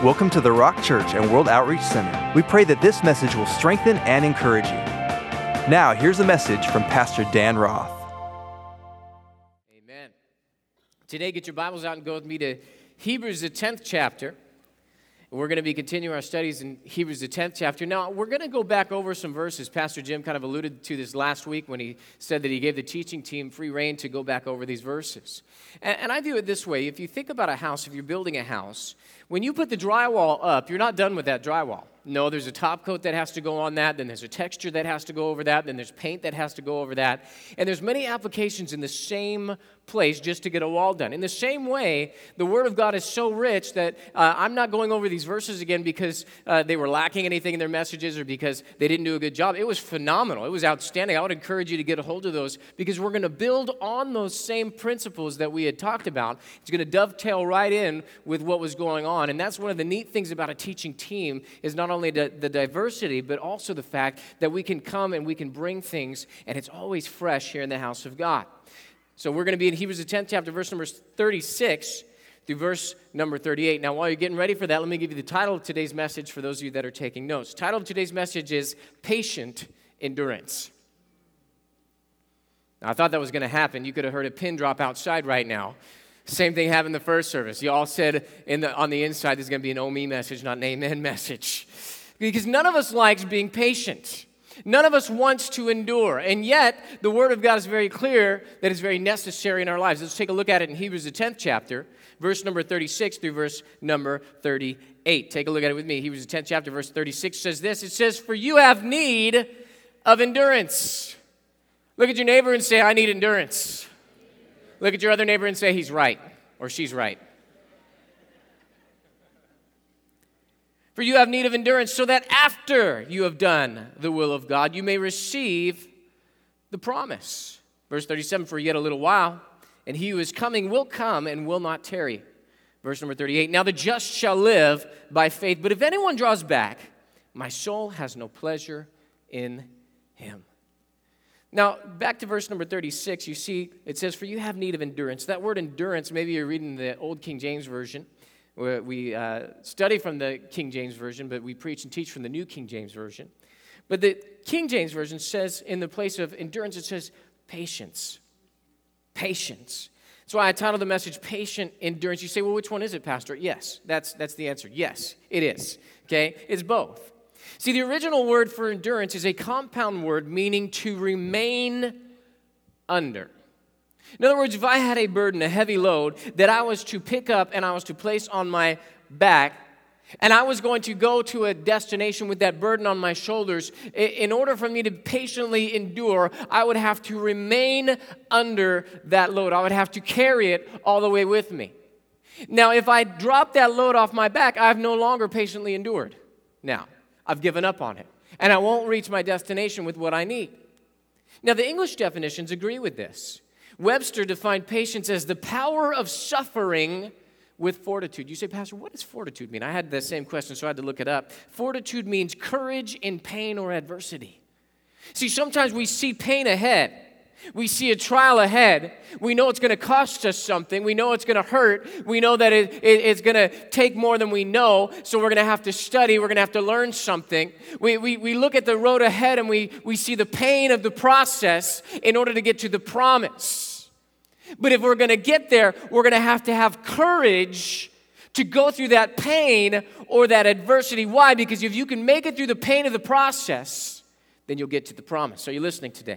Welcome to the Rock Church and World Outreach Center. We pray that this message will strengthen and encourage you. Now, here's a message from Pastor Dan Roth. Amen. Today, get your Bibles out and go with me to Hebrews, the 10th chapter. We're going to be continuing our studies in Hebrews, the 10th chapter. Now, we're going to go back over some verses. Pastor Jim kind of alluded to this last week when he said that he gave the teaching team free rein to go back over these verses. And I view it this way. If you think about a house, if you're building a house, when you put the drywall up, you're not done with that drywall. No, there's a top coat that has to go on that, then there's a texture that has to go over that, then there's paint that has to go over that. And there's many applications in the same place just to get a wall done. In the same way, the Word of God is so rich that I'm not going over these verses again because they were lacking anything in their messages or because they didn't do a good job. It was phenomenal. It was outstanding. I would encourage you to get a hold of those because we're going to build on those same principles that we had talked about. It's going to dovetail right in with what was going on. And that's one of the neat things about a teaching team is not only the diversity, but also the fact that we can come and we can bring things, and it's always fresh here in the house of God. So we're going to be in Hebrews the 10th chapter, verse number 36 through verse number 38. Now, while you're getting ready for that, let me give you the title of today's message for those of you that are taking notes. The title of today's message is Patient Endurance. Now, I thought that was going to happen. You could have heard a pin drop outside right now. Same thing happened in the first service. You all said on the inside there's going to be an "oh me" message, not an amen message. Because none of us likes being patient. None of us wants to endure. And yet, the Word of God is very clear that it's very necessary in our lives. Let's take a look at it in Hebrews, the 10th chapter, verse number 36 through verse number 38. Take a look at it with me. Hebrews, the 10th chapter, verse 36 says this. It says, "For you have need of endurance." Look at your neighbor and say, "I need endurance." Look at your other neighbor and say, "He's right," or "She's right." "For you have need of endurance, so that after you have done the will of God, you may receive the promise." Verse 37, "For yet a little while, and he who is coming will come and will not tarry." Verse number 38, "Now the just shall live by faith, but if anyone draws back, my soul has no pleasure in him." Now, back to verse number 36, you see it says, "For you have need of endurance." That word endurance, maybe you're reading the old King James Version. We study from the King James Version, but we preach and teach from the New King James Version. But the King James Version says, in the place of endurance, it says patience. Patience. That's why I titled the message, Patient Endurance. You say, well, which one is it, Pastor? Yes, that's the answer. Yes, it is. Okay? It's both. See, the original word for endurance is a compound word meaning to remain under. In other words, if I had a burden, a heavy load, that I was to pick up and I was to place on my back, and I was going to go to a destination with that burden on my shoulders, in order for me to patiently endure, I would have to remain under that load. I would have to carry it all the way with me. Now, if I drop that load off my back, I've no longer patiently endured. Now, I've given up on it, and I won't reach my destination with what I need. Now, the English definitions agree with this. Webster defined patience as the power of suffering with fortitude. You say, Pastor, what does fortitude mean? I had the same question, so I had to look it up. Fortitude means courage in pain or adversity. See, sometimes we see pain ahead. We see a trial ahead. We know it's going to cost us something. We know it's going to hurt. We know that it's going to take more than we know, so we're going to have to study. We're going to have to learn something. We look at the road ahead and we see the pain of the process in order to get to the promise. But if we're going to get there, we're going to have courage to go through that pain or that adversity. Why? Because if you can make it through the pain of the process, then you'll get to the promise. Are you listening today?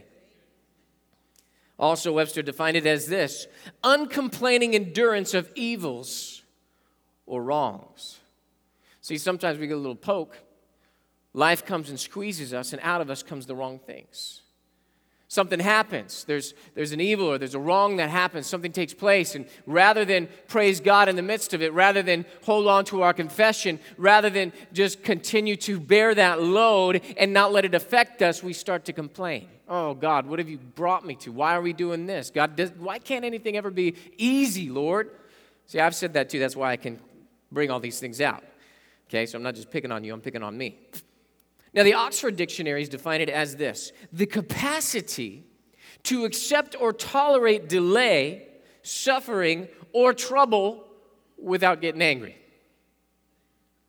Also, Webster defined it as this: uncomplaining endurance of evils or wrongs. See, sometimes we get a little poke. Life comes and squeezes us, and out of us comes the wrong things. Something happens. There's an evil or there's a wrong that happens. Something takes place, and rather than praise God in the midst of it, rather than hold on to our confession, rather than just continue to bear that load and not let it affect us, we start to complain. Oh, God, what have you brought me to? Why are we doing this? God, why can't anything ever be easy, Lord? See, I've said that too. That's why I can bring all these things out. Okay, so I'm not just picking on you. I'm picking on me. Now, the Oxford Dictionaries define it as this: the capacity to accept or tolerate delay, suffering, or trouble without getting angry.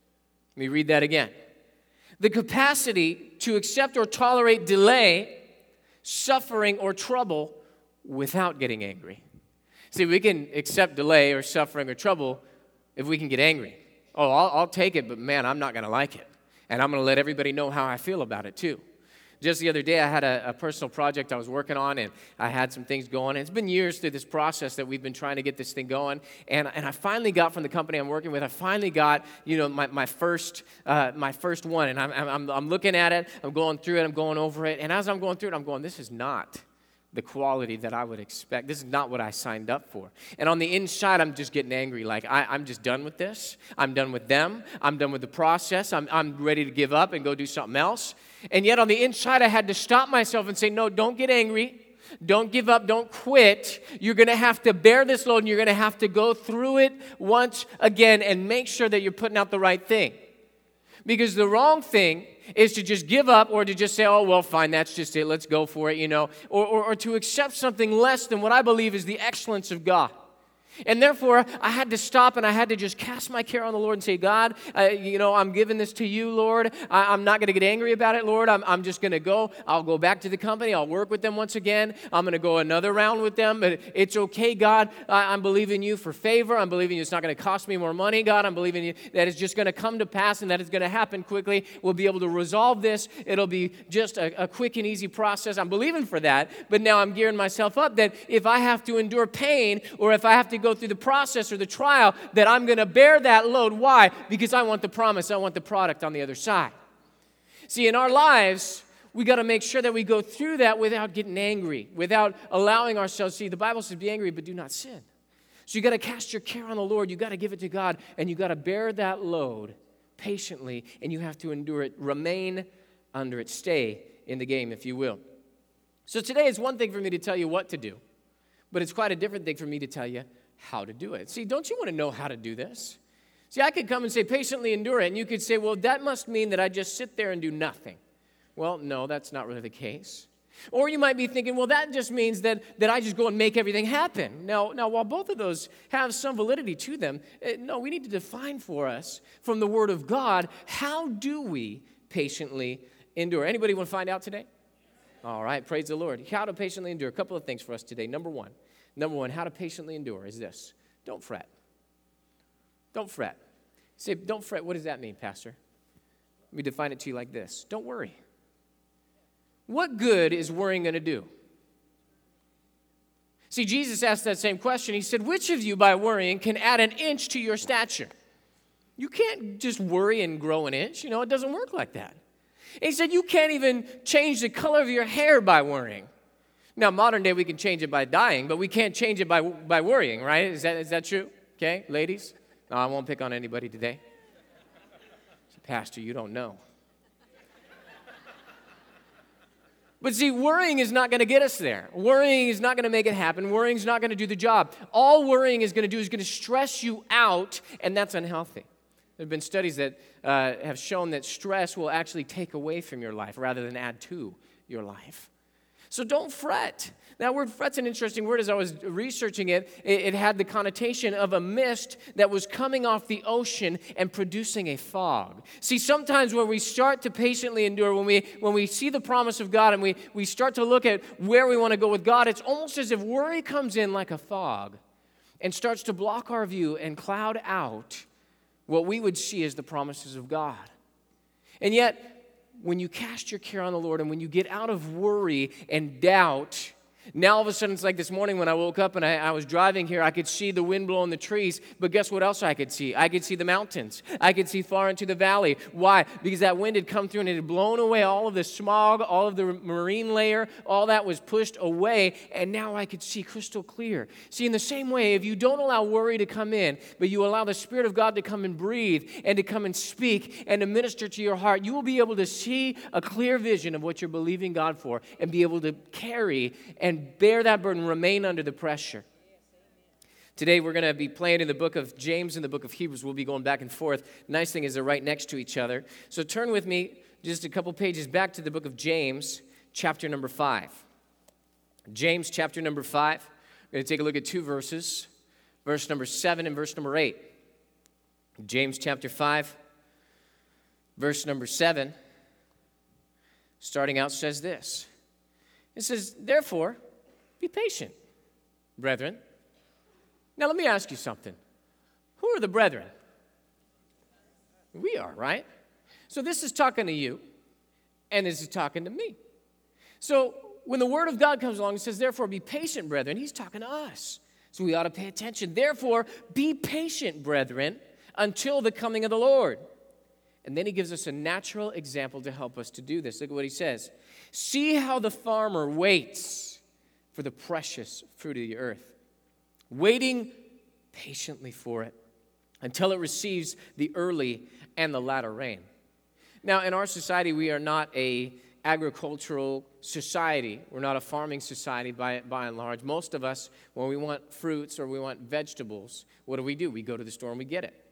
Let me read that again. The capacity to accept or tolerate delay, suffering, or trouble without getting angry. See, we can accept delay or suffering or trouble if we can get angry. Oh, I'll take it, but man, I'm not going to like it. And I'm going to let everybody know how I feel about it too. Just the other day, I had a personal project I was working on, and I had some things going. And it's been years through this process that we've been trying to get this thing going. And I finally got from the company I'm working with, I finally got, my first one. And I'm looking at it, I'm going through it, I'm going over it. And as I'm going through it, I'm going, this is not the quality that I would expect. This is not what I signed up for. And on the inside, I'm just getting angry. Like, I'm just done with this. I'm done with them. I'm done with the process. I'm ready to give up and go do something else. And yet on the inside, I had to stop myself and say, no, don't get angry. Don't give up. Don't quit. You're going to have to bear this load, and you're going to have to go through it once again and make sure that you're putting out the right thing. Because the wrong thing is to just give up or to just say, oh, well, fine, that's just it. Let's go for it, or to accept something less than what I believe is the excellence of God. And therefore, I had to stop and I had to just cast my care on the Lord and say, God, I'm giving this to you, Lord. I'm not going to get angry about it, Lord. I'm just going to go. I'll go back to the company. I'll work with them once again. I'm going to go another round with them. But it's okay, God. I'm believing you for favor. I'm believing you it's not going to cost me more money, God. I'm believing you that it's just going to come to pass and that it's going to happen quickly. We'll be able to resolve this. It'll be just a quick and easy process. I'm believing for that. But now I'm gearing myself up that if I have to endure pain or if I have to go through the process or the trial, that I'm going to bear that load. Why? Because I want the promise. I want the product on the other side. See, in our lives, we got to make sure that we go through that without getting angry, without allowing ourselves. See, the Bible says, be angry, but do not sin. So you got to cast your care on the Lord. You got to give it to God, and you got to bear that load patiently, and you have to endure it. Remain under it. Stay in the game, if you will. So today is one thing for me to tell you what to do, but it's quite a different thing for me to tell you how to do it. See, don't you want to know how to do this? See, I could come and say, patiently endure it, and you could say, well, that must mean that I just sit there and do nothing. Well, no, that's not really the case. Or you might be thinking, well, that just means that I just go and make everything happen. Now, while both of those have some validity to them, no, we need to define for us from the Word of God, how do we patiently endure? Anybody want to find out today? All right, praise the Lord. How to patiently endure. A couple of things for us today. Number one, how to patiently endure is this. Don't fret. Don't fret. Say, don't fret. What does that mean, Pastor? Let me define it to you like this. Don't worry. What good is worrying going to do? See, Jesus asked that same question. He said, which of you by worrying can add an inch to your stature? You can't just worry and grow an inch. It doesn't work like that. And he said, you can't even change the color of your hair by worrying. Now, modern day, we can change it by dying, but we can't change it by worrying, right? Is that true? Okay, ladies? No, I won't pick on anybody today. Pastor, you don't know. But see, worrying is not going to get us there. Worrying is not going to make it happen. Worrying is not going to do the job. All worrying is going to do is going to stress you out, and that's unhealthy. There have been studies that have shown that stress will actually take away from your life rather than add to your life. So don't fret. That word fret's an interesting word. As I was researching it, it had the connotation of a mist that was coming off the ocean and producing a fog. See, sometimes when we start to patiently endure, when we see the promise of God and we start to look at where we want to go with God, it's almost as if worry comes in like a fog and starts to block our view and cloud out what we would see as the promises of God. And yet, when you cast your care on the Lord and when you get out of worry and doubt, now all of a sudden it's like this morning when I woke up and I was driving here, I could see the wind blowing the trees, but guess what else I could see? I could see the mountains. I could see far into the valley. Why? Because that wind had come through and it had blown away all of the smog, all of the marine layer, all that was pushed away, and now I could see crystal clear. See, in the same way, if you don't allow worry to come in, but you allow the Spirit of God to come and breathe and to come and speak and to minister to your heart, you will be able to see a clear vision of what you're believing God for and be able to carry and bear that burden, remain under the pressure. Today we're going to be playing in the book of James and the book of Hebrews. We'll be going back and forth. Nice thing is they're right next to each other. So turn with me just a couple pages back to the book of James, chapter number 5. James, chapter number 5. We're going to take a look at two verses, verse number 7 and verse number 8. James, chapter 5, Verse number 7, starting out, says this. It says, therefore, be patient, brethren. Now, let me ask you something. Who are the brethren? We are, right? So this is talking to you, and this is talking to me. So when the Word of God comes along and says, therefore, be patient, brethren, he's talking to us. So we ought to pay attention. Therefore, be patient, brethren, until the coming of the Lord. And then he gives us a natural example to help us to do this. Look at what he says. See how the farmer waits for the precious fruit of the earth, waiting patiently for it until it receives the early and the latter rain. Now, in our society, we are not a agricultural society. We're not a farming society by and large. Most of us, when we want fruits or we want vegetables, what do? We go to the store and we get it.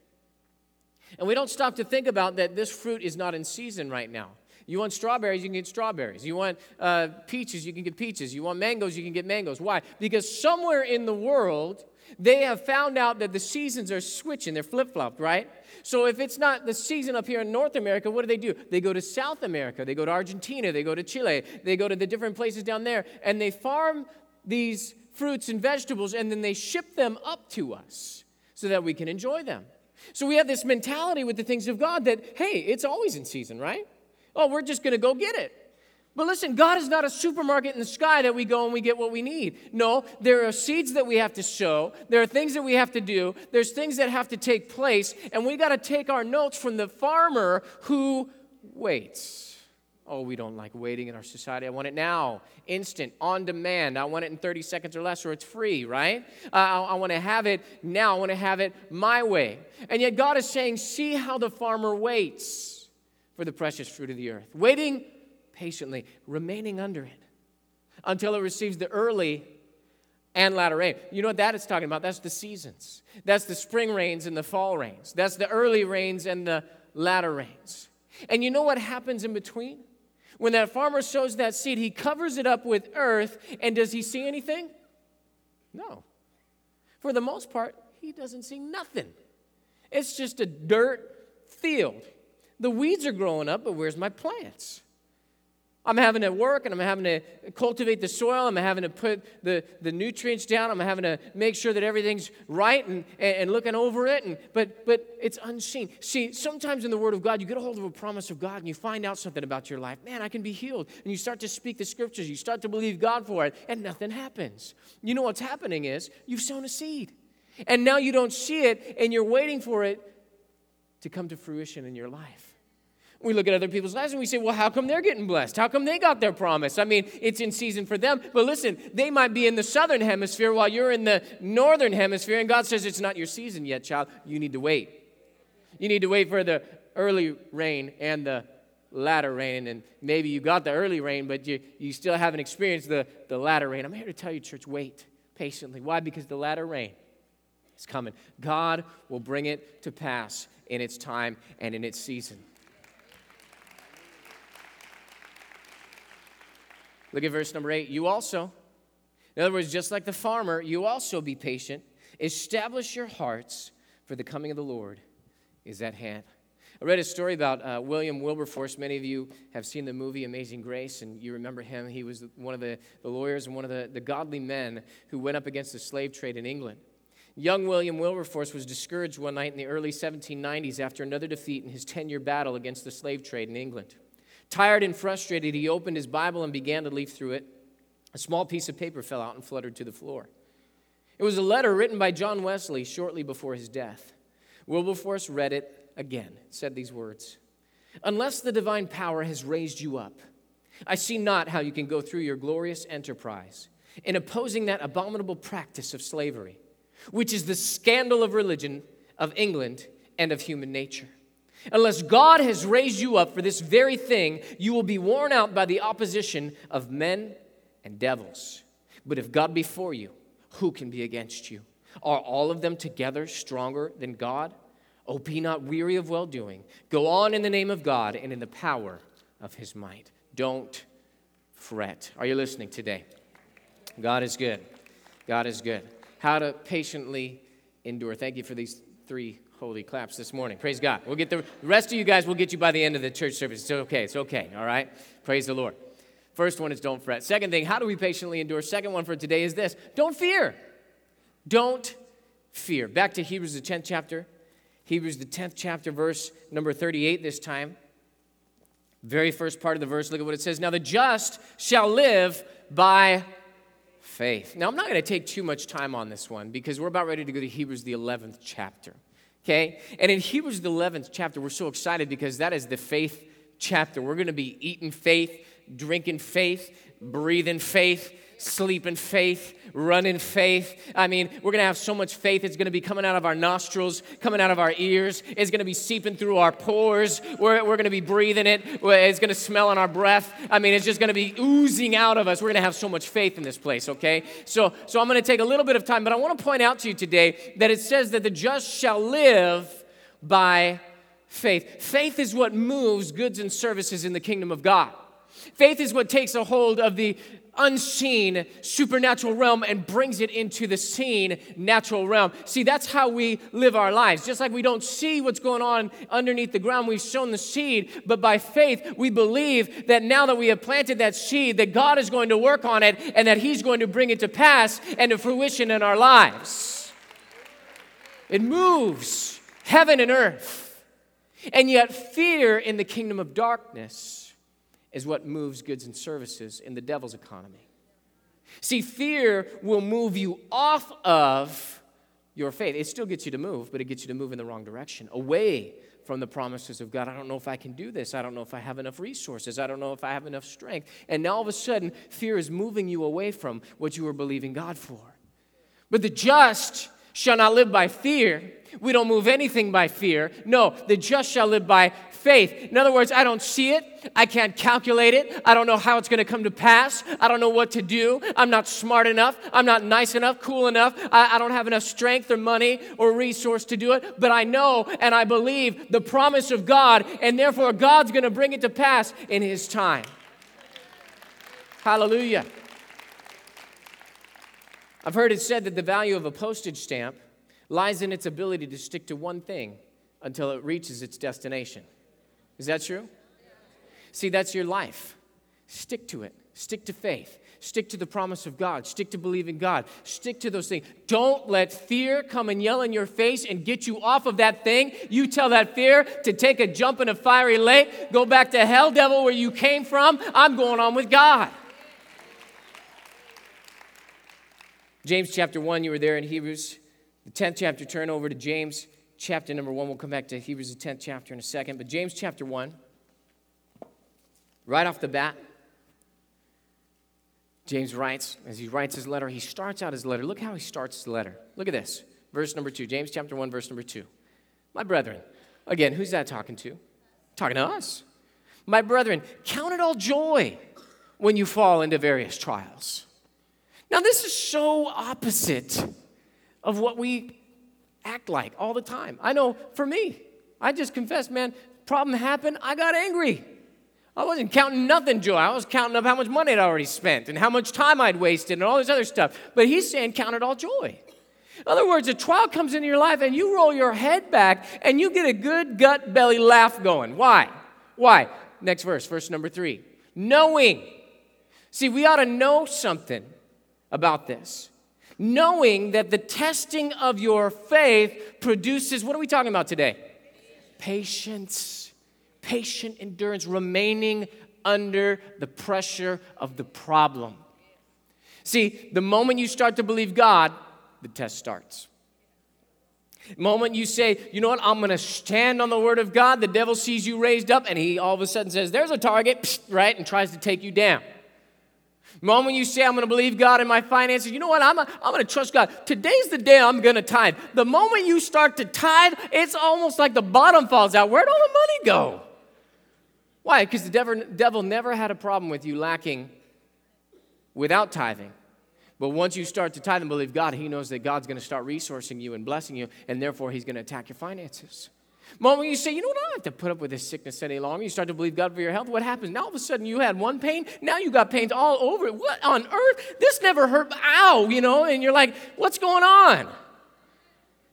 And we don't stop to think about that this fruit is not in season right now. You want strawberries, you can get strawberries. You want peaches, you can get peaches. You want mangoes, you can get mangoes. Why? Because somewhere in the world, they have found out that the seasons are switching. They're flip-flopped, right? So if it's not the season up here in North America, what do? They go to South America. They go to Argentina. They go to Chile. They go to the different places down there. And they farm these fruits and vegetables, and then they ship them up to us so that we can enjoy them. So we have this mentality with the things of God that, hey, it's always in season, right? Oh, we're just going to go get it. But listen, God is not a supermarket in the sky that we go and we get what we need. No, there are seeds that we have to sow. There are things that we have to do. There's things that have to take place. And we got to take our notes from the farmer who waits. Oh, we don't like waiting in our society. I want it now, instant, on demand. I want it in 30 seconds or less, or it's free, right? I want to have it now. I want to have it my way. And yet God is saying, see how the farmer waits for the precious fruit of the earth. Waiting patiently, remaining under it until it receives the early and latter rain. You know what that is talking about? That's the seasons. That's the spring rains and the fall rains. That's the early rains and the latter rains. And you know what happens in between? When that farmer sows that seed, he covers it up with earth, and does he see anything? No. For the most part, he doesn't see nothing. It's just a dirt field. The weeds are growing up, but where's my plants? I'm having to work, and I'm having to cultivate the soil. I'm having to put the nutrients down. I'm having to make sure that everything's right and looking over it. But it's unseen. See, sometimes in the Word of God, you get a hold of a promise of God, and you find out something about your life. Man, I can be healed. And you start to speak the Scriptures. You start to believe God for it, and nothing happens. You know what's happening is you've sown a seed. And now you don't see it, and you're waiting for it to come to fruition in your life. We look at other people's lives and we say, well, how come they're getting blessed? How come they got their promise? I mean, it's in season for them. But listen, they might be in the southern hemisphere while you're in the northern hemisphere. And God says, it's not your season yet, child. You need to wait. You need to wait for the early rain and the latter rain. And maybe you got the early rain, but you still haven't experienced the latter rain. I'm here to tell you, church, wait patiently. Why? Because the latter rain is coming. God will bring it to pass in its time and in its season. Look at verse number 8. You also, in other words, just like the farmer, you also be patient. Establish your hearts, for the coming of the Lord is at hand. I read a story about William Wilberforce. Many of you have seen the movie Amazing Grace, and you remember him. He was one of the lawyers and one of the godly men who went up against the slave trade in England. Young William Wilberforce was discouraged one night in the early 1790s after another defeat in his 10-year battle against the slave trade in England. Tired and frustrated, he opened his Bible and began to leaf through it. A small piece of paper fell out and fluttered to the floor. It was a letter written by John Wesley shortly before his death. Wilberforce read it again. It said these words, "Unless the divine power has raised you up, I see not how you can go through your glorious enterprise in opposing that abominable practice of slavery, which is the scandal of religion, of England, and of human nature. Unless God has raised you up for this very thing, you will be worn out by the opposition of men and devils. But if God be for you, who can be against you? Are all of them together stronger than God? Oh, be not weary of well-doing. Go on in the name of God and in the power of his might. Don't fret." Are you listening today? God is good. God is good. How to patiently endure. Thank you for these 3 holy claps this morning. Praise God. We'll get the rest of you guys, we'll get you by the end of the church service. It's okay. It's okay. All right? Praise the Lord. First one is don't fret. Second thing, how do we patiently endure? Second one for today is this. Don't fear. Don't fear. Back to Hebrews, the 10th chapter. Hebrews, the 10th chapter, verse number 38 this time. Very first part of the verse, look at what it says. Now the just shall live by faith. Now I'm not going to take too much time on this one because we're about ready to go to Hebrews, the 11th chapter. Okay? And in Hebrews, the 11th chapter, we're so excited because that is the faith chapter. We're going to be eating faith, drinking faith, breathing faith, sleeping faith, running faith. I mean, we're going to have so much faith. It's going to be coming out of our nostrils, coming out of our ears. It's going to be seeping through our pores. We're going to be breathing it. It's going to smell in our breath. I mean, it's just going to be oozing out of us. We're going to have so much faith in this place, okay? So I'm going to take a little bit of time, but I want to point out to you today that it says that the just shall live by faith. Faith is what moves goods and services in the kingdom of God. Faith is what takes a hold of the unseen supernatural realm and brings it into the seen natural realm. See, that's how we live our lives. Just like we don't see what's going on underneath the ground, we've sown the seed, but by faith, we believe that now that we have planted that seed, that God is going to work on it and that He's going to bring it to pass and to fruition in our lives. It moves heaven and earth. And yet fear in the kingdom of darkness is what moves goods and services in the devil's economy. See, fear will move you off of your faith. It still gets you to move, but it gets you to move in the wrong direction, away from the promises of God. I don't know if I can do this. I don't know if I have enough resources. I don't know if I have enough strength. And now all of a sudden, fear is moving you away from what you were believing God for. But the just shall not live by fear. We don't move anything by fear. No, the just shall live by faith. In other words, I don't see it. I can't calculate it. I don't know how it's going to come to pass. I don't know what to do. I'm not smart enough. I'm not nice enough, cool enough. I don't have enough strength or money or resource to do it. But I know and I believe the promise of God, and therefore God's going to bring it to pass in His time. Hallelujah. I've heard it said that the value of a postage stamp lies in its ability to stick to one thing until it reaches its destination. Is that true? See, that's your life. Stick to it. Stick to faith. Stick to the promise of God. Stick to believing God. Stick to those things. Don't let fear come and yell in your face and get you off of that thing. You tell that fear to take a jump in a fiery lake. Go back to hell, devil, where you came from. I'm going on with God. James chapter 1, you were there in Hebrews. The 10th chapter, turn over to James chapter number 1. We'll come back to Hebrews, the 10th chapter in a second. But James chapter 1, right off the bat, James writes, as he writes his letter, he starts out his letter. Look how he starts his letter. Look at this, verse number 2. James chapter 1, verse number 2. My brethren, again, who's that talking to? Talking to us. My brethren, count it all joy when you fall into various trials. Now, this is so opposite of what we act like all the time. I know for me, I just confessed, man, problem happened, I got angry. I wasn't counting nothing joy. I was counting up how much money I'd already spent and how much time I'd wasted and all this other stuff. But he's saying count it all joy. In other words, a trial comes into your life and you roll your head back and you get a good gut belly laugh going. Why? Why? Next verse, verse number 3. Knowing. See, we ought to know something about this. Knowing that the testing of your faith produces, what are we talking about today? Patience. Patient endurance, remaining under the pressure of the problem. See, the moment you start to believe God, the test starts. The moment you say, you know what, I'm going to stand on the word of God, the devil sees you raised up, and he all of a sudden says, there's a target, right, and tries to take you down. The moment you say, I'm going to believe God in my finances, you know what, I'm going to trust God. Today's the day I'm going to tithe. The moment you start to tithe, it's almost like the bottom falls out. Where'd all the money go? Why? Because the devil never had a problem with you lacking without tithing. But once you start to tithe and believe God, he knows that God's going to start resourcing you and blessing you, and therefore he's going to attack your finances. The moment you say, you know what, I don't have to put up with this sickness any longer, you start to believe God for your health, what happens? Now all of a sudden you had one pain, now you got pains all over it. What on earth? This never hurt, ow, and you're like, what's going on?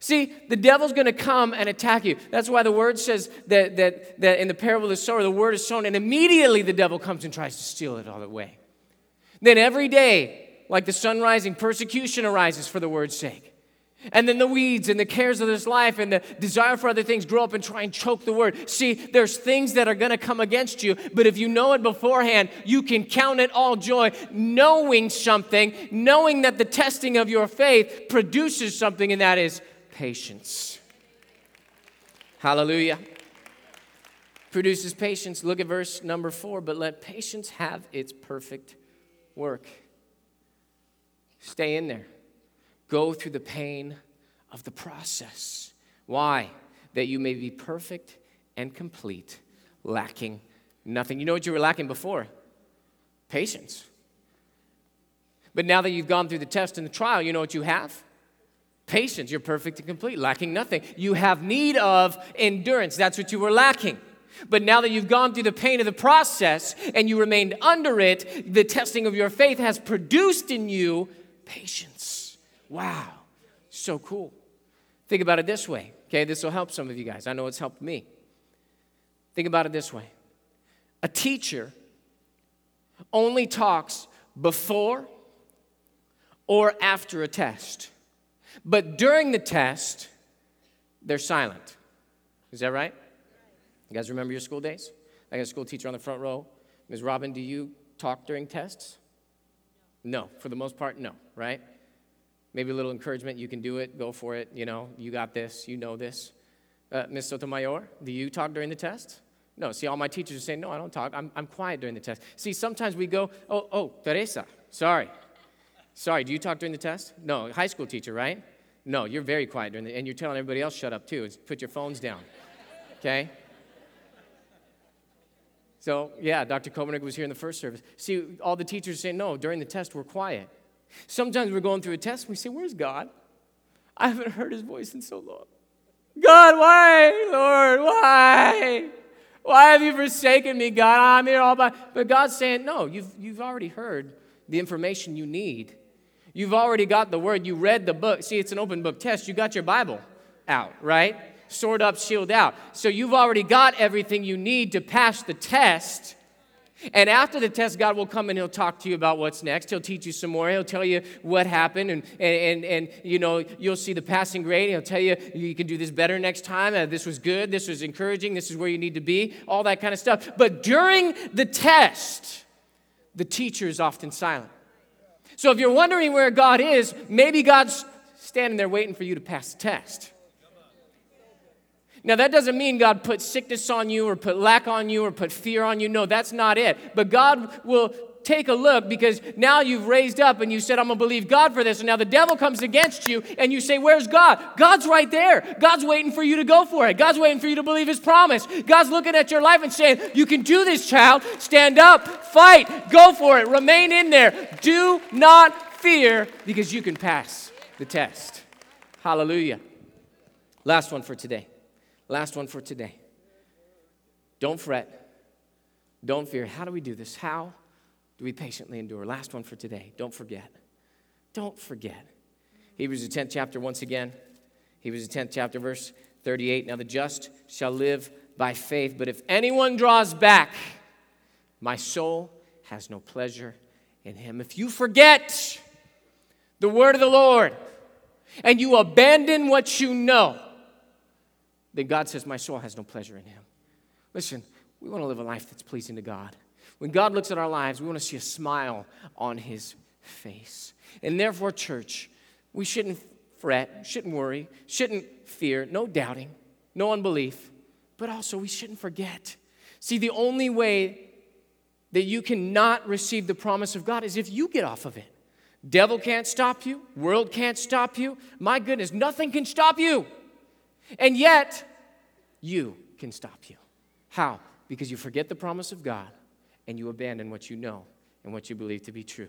See, the devil's going to come and attack you. That's why the word says that in the parable of the sower, the word is sown, and immediately the devil comes and tries to steal it all away. Then every day, like the sun rising, persecution arises for the word's sake. And then the weeds and the cares of this life and the desire for other things grow up and try and choke the word. See, there's things that are going to come against you, but if you know it beforehand, you can count it all joy, knowing something, knowing that the testing of your faith produces something, and that is patience. Hallelujah. Produces patience. Look at verse number 4. But let patience have its perfect work. Stay in there. Go through the pain of the process. Why? That you may be perfect and complete, lacking nothing. You know what you were lacking before? Patience. But now that you've gone through the test and the trial, you know what you have? Patience. You're perfect and complete, lacking nothing. You have need of endurance. That's what you were lacking. But now that you've gone through the pain of the process and you remained under it, the testing of your faith has produced in you patience. Wow, so cool. Think about it this way, okay? This will help some of you guys. I know it's helped me. Think about it this way. A teacher only talks before or after a test. But during the test, they're silent. Is that right? You guys remember your school days? I got a school teacher on the front row. Ms. Robin, do you talk during tests? No, for the most part, no, right? Maybe a little encouragement, you can do it, go for it, you know, you got this, you know this. Ms. Sotomayor, do you talk during the test? No, see, all my teachers are saying, no, I don't talk, I'm quiet during the test. See, sometimes we go, Teresa, sorry, do you talk during the test? No, high school teacher, right? No, you're very quiet during and you're telling everybody else, shut up too, put your phones down, okay? So, yeah, Dr. Kobenig was here in the first service. See, all the teachers say, no, during the test, we're quiet. Sometimes we're going through a test and we say, where's God? I haven't heard his voice in so long. God, why, Lord, why? Why have you forsaken me, God? I'm here all by. But God's saying, no, you've already heard the information you need. You've already got the word. You read the book. See, it's an open book test. You got your Bible out, right? Sword up, shield out. So you've already got everything you need to pass the test. And after the test, God will come and he'll talk to you about what's next. He'll teach you some more. He'll tell you what happened. And you know, you'll see the passing grade. He'll tell you, you can do this better next time. This was good. This was encouraging. This is where you need to be. All that kind of stuff. But during the test, the teacher is often silent. So if you're wondering where God is, maybe God's standing there waiting for you to pass the test. Now, that doesn't mean God put sickness on you or put lack on you or put fear on you. No, that's not it. But God will take a look because now you've raised up and you said, I'm going to believe God for this. And now the devil comes against you and you say, where's God? God's right there. God's waiting for you to go for it. God's waiting for you to believe his promise. God's looking at your life and saying, you can do this, child. Stand up, fight, go for it, remain in there. Do not fear because you can pass the test. Hallelujah. Last one for today. Last one for today. Don't fret. Don't fear. How do we do this? How do we patiently endure? Last one for today. Don't forget. Don't forget. Hebrews the 10th chapter once again. Hebrews the 10th chapter verse 38. Now the just shall live by faith, but if anyone draws back, my soul has no pleasure in him. If you forget the word of the Lord and you abandon what you know, then God says, my soul has no pleasure in him. Listen, we want to live a life that's pleasing to God. When God looks at our lives, we want to see a smile on his face. And therefore, church, we shouldn't fret, shouldn't worry, shouldn't fear, no doubting, no unbelief, but also we shouldn't forget. See, the only way that you cannot receive the promise of God is if you get off of it. Devil can't stop you. World can't stop you. My goodness, nothing can stop you. And yet, you can stop you. How? Because you forget the promise of God and you abandon what you know and what you believe to be true.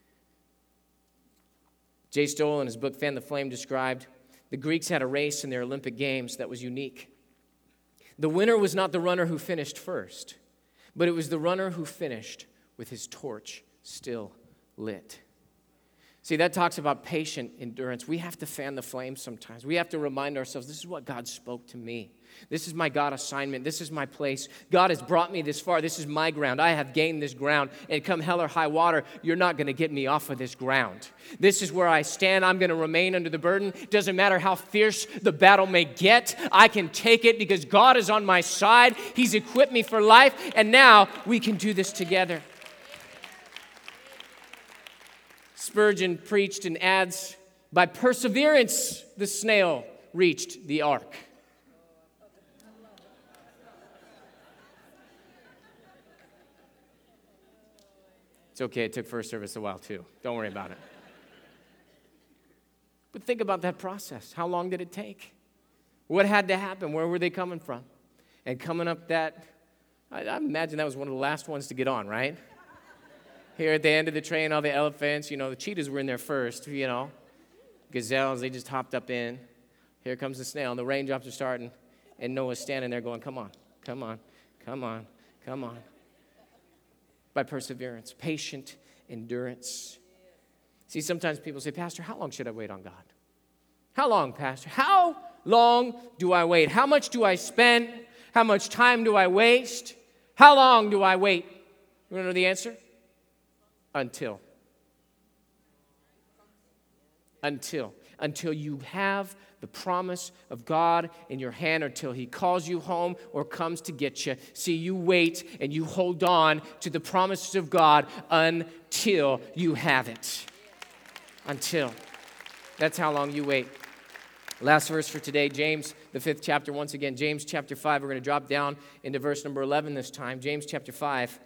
J. Stoll, in his book, Fan the Flame, described the Greeks had a race in their Olympic Games that was unique. The winner was not the runner who finished first, but it was the runner who finished with his torch still lit. See, that talks about patient endurance. We have to fan the flames sometimes. We have to remind ourselves, this is what God spoke to me. This is my God assignment. This is my place. God has brought me this far. This is my ground. I have gained this ground. And come hell or high water, you're not going to get me off of this ground. This is where I stand. I'm going to remain under the burden. Doesn't matter how fierce the battle may get. I can take it because God is on my side. He's equipped me for life. And now we can do this together. Spurgeon preached and adds, by perseverance, the snail reached the ark. It's okay, it took first service a while too. Don't worry about it. But think about that process. How long did it take? What had to happen? Where were they coming from? And coming up that, I imagine that was one of the last ones to get on, right? Here at the end of the train, all the elephants, the cheetahs were in there first, Gazelles, they just hopped up in. Here comes the snail, and the raindrops are starting, and Noah's standing there going, come on, come on, come on, come on. By perseverance, patient endurance. See, sometimes people say, Pastor, how long should I wait on God? How long, Pastor? How long do I wait? How much do I spend? How much time do I waste? How long do I wait? You want to know the answer? Until you have the promise of God in your hand, or until he calls you home or comes to get you. See, you wait and you hold on to the promises of God until you have it. Until. That's how long you wait. Last verse for today, James, the 5th chapter. Once again, James chapter 5. We're going to drop down into verse number 11 this time. James chapter 5,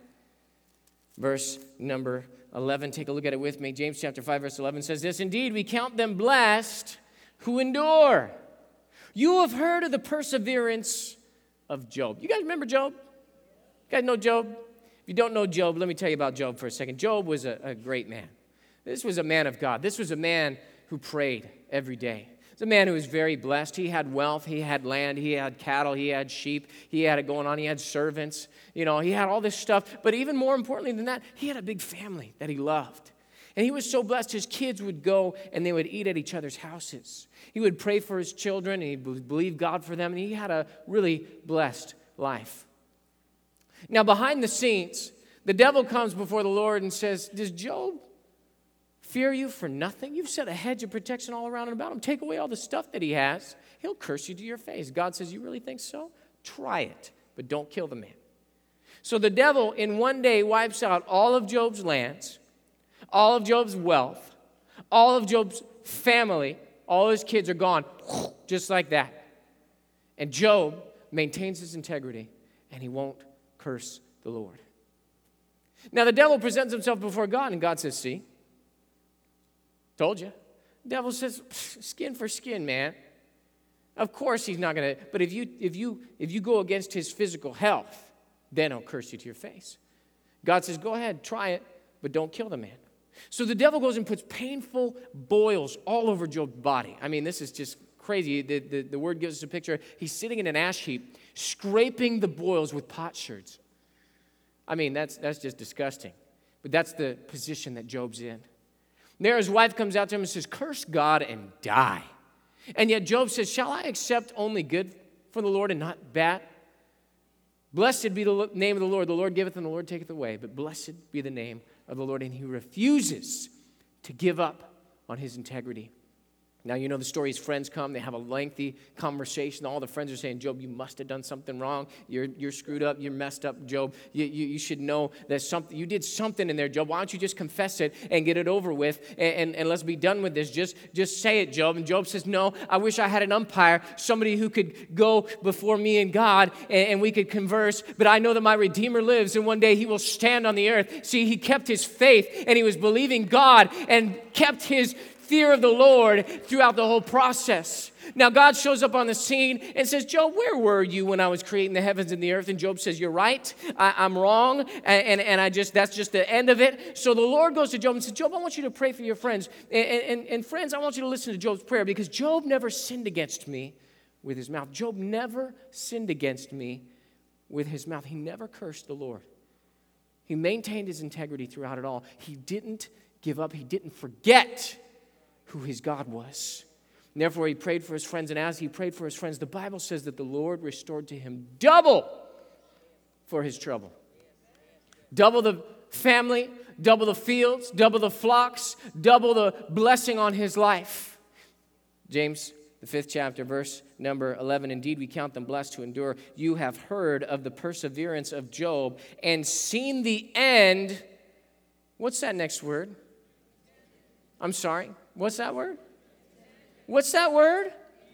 verse number 11. Take a look at it with me. James chapter 5, verse 11 says this, indeed, we count them blessed who endure. You have heard of the perseverance of Job. You guys remember Job? You guys know Job? If you don't know Job, let me tell you about Job for a second. Job was a great man. This was a man of God. This was a man who prayed every day. It's a man who was very blessed. He had wealth, he had land, he had cattle, he had sheep, he had it going on, he had servants, he had all this stuff. But even more importantly than that, he had a big family that he loved. And he was so blessed, his kids would go and they would eat at each other's houses. He would pray for his children, and he would believe God for them, and he had a really blessed life. Now, behind the scenes, the devil comes before the Lord and says, does Job fear you for nothing? You've set a hedge of protection all around and about him. Take away all the stuff that he has. He'll curse you to your face. God says, you really think so? Try it, but don't kill the man. So the devil in one day wipes out all of Job's lands, all of Job's wealth, all of Job's family. All his kids are gone, just like that. And Job maintains his integrity, and he won't curse the Lord. Now the devil presents himself before God, and God says, see, told you. The devil says, skin for skin, man. Of course he's not going to, but if you go against his physical health, then he'll curse you to your face. God says, go ahead, try it, but don't kill the man. So the devil goes and puts painful boils all over Job's body. I mean, this is just crazy. The word gives us a picture. He's sitting in an ash heap, scraping the boils with potsherds. I mean, that's just disgusting. But that's the position that Job's in. There his wife comes out to him and says, curse God and die. And yet Job says, shall I accept only good from the Lord and not bad? Blessed be the name of the Lord giveth and the Lord taketh away. But blessed be the name of the Lord. And he refuses to give up on his integrity. Now, you know the story. His friends come. They have a lengthy conversation. All the friends are saying, Job, you must have done something wrong. You're screwed up. You're messed up, Job. You should know that you did something in there, Job. Why don't you just confess it and get it over with, and let's be done with this. Just say it, Job. And Job says, no, I wish I had an umpire, somebody who could go before me and God, and we could converse. But I know that my Redeemer lives, and one day he will stand on the earth. See, he kept his faith, and he was believing God, and kept his fear of the Lord throughout the whole process. Now God shows up on the scene and says, Job, where were you when I was creating the heavens and the earth? And Job says, you're right, I'm wrong, and that's just the end of it. So the Lord goes to Job and says, Job, I want you to pray for your friends. And friends, I want you to listen to Job's prayer, because Job never sinned against me with his mouth. Job never sinned against me with his mouth. He never cursed the Lord. He maintained his integrity throughout it all. He didn't give up. He didn't forget who his God was. And therefore, he prayed for his friends, and as he prayed for his friends, the Bible says that the Lord restored to him double for his trouble. Double the family, double the fields, double the flocks, double the blessing on his life. James, the 5th chapter, verse number 11, indeed we count them blessed who endure. You have heard of the perseverance of Job and seen the end. What's that next word? I'm sorry, what's that word? What's that word?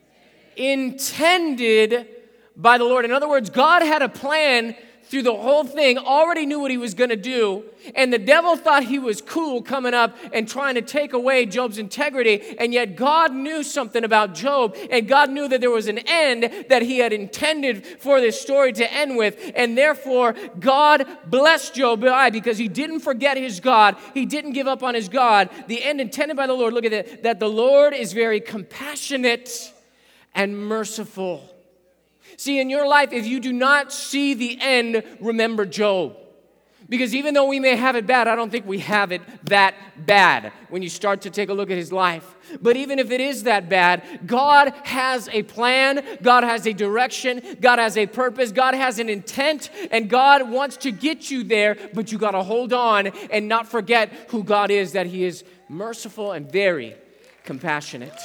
Intended by the Lord. In other words, God had a plan through the whole thing, already knew what he was going to do, and the devil thought he was cool coming up and trying to take away Job's integrity, and yet God knew something about Job, and God knew that there was an end that he had intended for this story to end with, and therefore God blessed Job. Why? Because he didn't forget his God. He didn't give up on his God. The end intended by the Lord, look at it, that the Lord is very compassionate and merciful. See, in your life, if you do not see the end, remember Job. Because even though we may have it bad, I don't think we have it that bad when you start to take a look at his life. But even if it is that bad, God has a plan, God has a direction, God has a purpose, God has an intent, and God wants to get you there, but you got to hold on and not forget who God is, that he is merciful and very compassionate.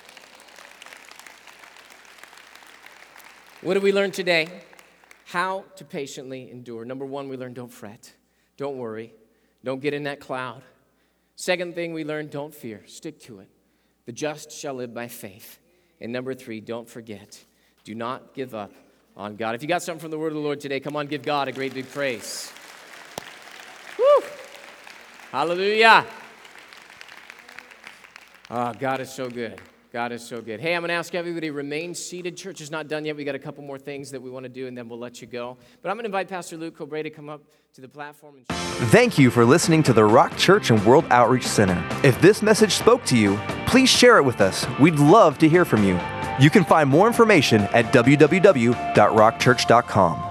What did we learn today? How to patiently endure. Number one, we learned don't fret. Don't worry. Don't get in that cloud. Second thing we learned, don't fear. Stick to it. The just shall live by faith. And number three, don't forget. Do not give up on God. If you got something from the word of the Lord today, come on, give God a great big praise. Woo! Hallelujah. Oh, God is so good. God is so good. Hey, I'm going to ask everybody to remain seated. Church is not done yet. We got a couple more things that we want to do, and then we'll let you go. But I'm going to invite Pastor Luke Cobrae to come up to the platform. Thank you for listening to the Rock Church and World Outreach Center. If this message spoke to you, please share it with us. We'd love to hear from you. You can find more information at www.rockchurch.com.